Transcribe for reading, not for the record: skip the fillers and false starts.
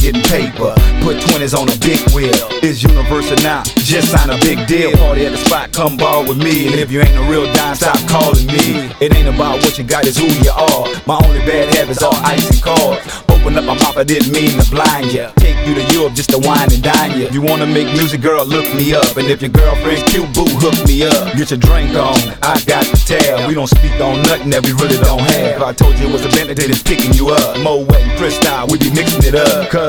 getting paper. Put 20s on a big wheel. It's universal now, just sign a big deal. Party at the spot, come ball with me. And if you ain't a real dime, stop calling me. It ain't about what you got, it's who you are. My only bad habits are ice and cards. Open up my mouth, I didn't mean to blind ya. Take you to Europe just to wine and dine ya. If you wanna make music, girl, look me up. And if your girlfriend's cute, boo, hook me up. Get your drink on, I got to tell. We don't speak on nothing that we really don't have. If I told you it was a Bentley, then it's picking you up. Mo Wet and Crystal, we be mixing it up.